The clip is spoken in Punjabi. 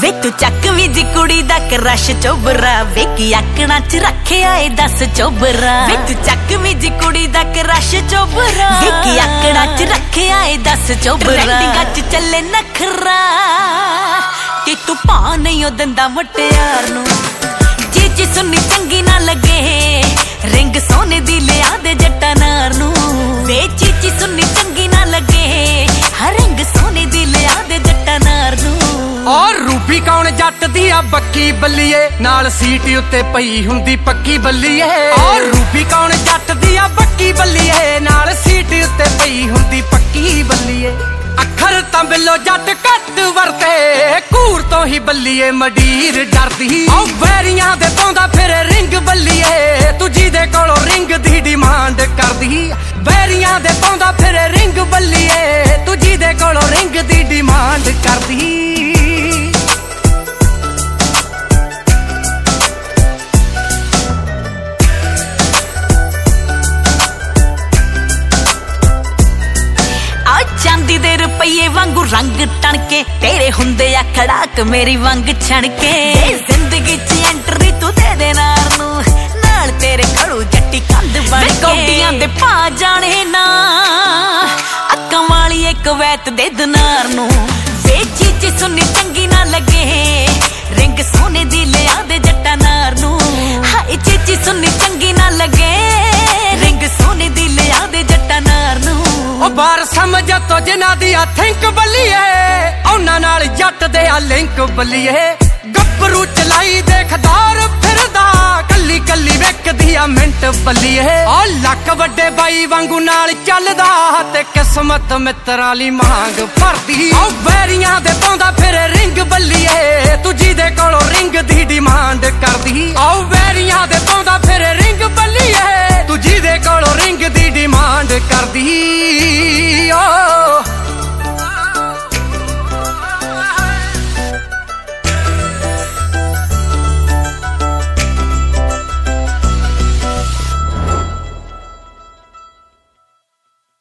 ਵੇ ਤੂੰ ਚੱਕ ਵੀ ਜੀ ਕੁੜੀ ਦਾ ਕਰਸ਼ ਚੋਬਰਾ, ਵੇਖੀ ਆਕਣਾ ਚ ਰੱਖਿਆ ਏ 10 ਚੋਬਰਾ। ਵੇ ਤੂੰ ਚੱਕ ਵੀ ਜੀ ਕੁੜੀ ਦਾ ਕਰਸ਼ ਚੋਬਰਾ, ਵੇਖੀ ਆਕਣਾ ਚ ਰੱਖਿਆ ਏ 10 ਚੋਬਰਾ। ਟ੍ਰੈਂਡਿੰਗਾਂ ਚ ਚੱਲੇ ਨਖਰਾ ਕਿ ਤੂੰ ਪਾ ਨਹੀਂ ਉਹ ਦਿੰਦਾ ਮੁਟਿਆਰ ਨੂੰ। ਚੀਚੀ ਸੁਣੀ ਚੰਗੀ ਨਾ ਲੱਗੇ, ਰਿੰਗ ਸੋਨੇ ਦੀ ਲਿਆ ਦੇ ਜੱਟਾ ਨਾਰ ਨੂੰ। ਵੇ ਚੀਚੀ ਸੁਣੀ ਚੰਗੀ ਨਾ ਲੱਗੇ, ਰਿੰਗ ਸੋਨੇ ਦੀ ਲਿਆ ਦੇ ਜੱਟਾ ਨਾਰ ਨੂੰ। ਔਰ ਰੂਬੀ ਕੌਣ ਜੱਟ ਦੀ ਆ ਬੱਕੀ ਬੱਲੀਏ, ਨਾਲ ਸੀਟ ਉੱਤੇ ਪਈ ਹੁੰਦੀ ਪੱਕੀ ਬੱਲੀਏ। ਔਰ ਰੂਬੀ ਕੌਣ ਜੱਟ ਦੀ ਆ ਬੱਕੀ ਬੱਲੀਏ, ਨਾਲ ਸੀਟ ਉੱਤੇ ਪਈ ਹੁੰਦੀ ਪੱਕੀ ਬੱਲੀਏ। ਅੱਖਰ ਤਾਂ ਬਿੱਲੋ ਜੱਟ ਘੱਟ ਵਰਤੇ, ਘੂਰ ਤੋਂ ਹੀ ਬੱਲੀਏ ਮਡੀਰ ਡਰਦੀ। ਔ ਵੈਰੀਆਂ ਦੇ ਪਾਉਂਦਾ ਫਿਰ ਰਿੰਗ ਬੱਲੀਏ, ਤੂੰ ਜਿਹਦੇ ਕੋਲੋਂ ਰਿੰਗ ਦੀ ਡਿਮਾਂਡ ਕਰਦੀ। ਵੈਰੀਆਂ ਦੇ ਪਾਉਂਦਾ ਫਿਰ ਰਿੰਗ ਬੱਲੀਏ, ਤੂੰ ਜਿਹਦੇ ਕੋਲੋਂ ਰਿੰਗ ਦੀ ਡਿਮਾਂਡ ਕਰਦੀ। ਚਾਂਦੀ ਦੇ ਰੁਪਈਏ ਵਾਂਗੂ ਰੰਗ ਟਣਕੇ, ਤੇਰੇ ਹੁੰਦੇ ਆ ਖੜਾਕ ਮੇਰੀ ਵੰਗ ਛਣਕੇ। ਜ਼ਿੰਦਗੀ ਚ ਐਂਟਰੀ ਤੂੰ ਦੇ ਦੇ ਨਾਰ ਨੂੰ, ਨਾਲ ਤੇਰੇ ਖੜੂ ਜੱਟੀ ਕੰਧ ਬਣ ਕੇ। ਕੌਡੀਆਂ ਦੇ ਪਾ ਜਾਣੇ ਨਾ, ਅੱਕਾਂ ਵਾਲੀ ਇੱਕ ਵੈਤ ਦੇ ਦਿਨਾਰ ਨੂੰ। ਵੇ ਚੀਚੀ ਸੁਣੀ ਚੰਗੀ ਨਾ ਲੱਗੇ, ਰਿੰਗ ਸੋਨੇ ਦੀ ਲਿਆ ਦੇ ਜੱਟਾ ਨਾਰ ਨੂੰ। ਹਾਏ ਚੀਚੀ ਸੁਣੀ ਚੰਗੀ ਨਾ ਲੱਗੇ, ਰਿੰਗ ਸੋਨੇ ਦੀ ਲਿਆ ਦੇ ਜੱਟਾ ਨਾਰ ਨੂੰ। ਉਹ ਬਾਰ ਸਮਝ ਤੋ ਜਿਨ੍ਹਾਂ ਦੀ ਆ ਥਿੰਕ ਬੱਲੀਏ, ਉਹਨਾਂ ਨਾਲ ਜੱਟ ਦੇ ਆ ਲਿੰਕ ਬੱਲੀਏ। ਗੱਭਰੂ ਚਲਾਈ ਦੇਖਦਾਰ ਫਿਰਦਾ, ਕੱਲੀ ਕੱਲੀ ਵੇਖਦੀ ਆ ਮਿੰਟ ਬੱਲੀਏ। ਆ ਲੱਕ ਵੱਡੇ ਬਾਈ ਵਾਂਗੂ ਨਾਲ ਚੱਲਦਾ, ਤੇ ਕਿਸਮਤ ਮਿੱਤਰਾਂ ਲਈ ਮੰਗ ਭਰਦੀ। ਆ ਵੈਰੀਆਂ ਦੇ ਪਾਉਂਦਾ ਫਿਰ ਰਿੰਗ ਬੱਲੀਏ, ਤੂੰ ਜਿਹਦੇ ਕੋਲੋਂ ਰਿੰਗ ਦੀ ਡਿਮਾਂਡ ਕਰਦੀ। ਆ ਵੈਰੀਆਂ ਦੇ ਪਾਉਂਦਾ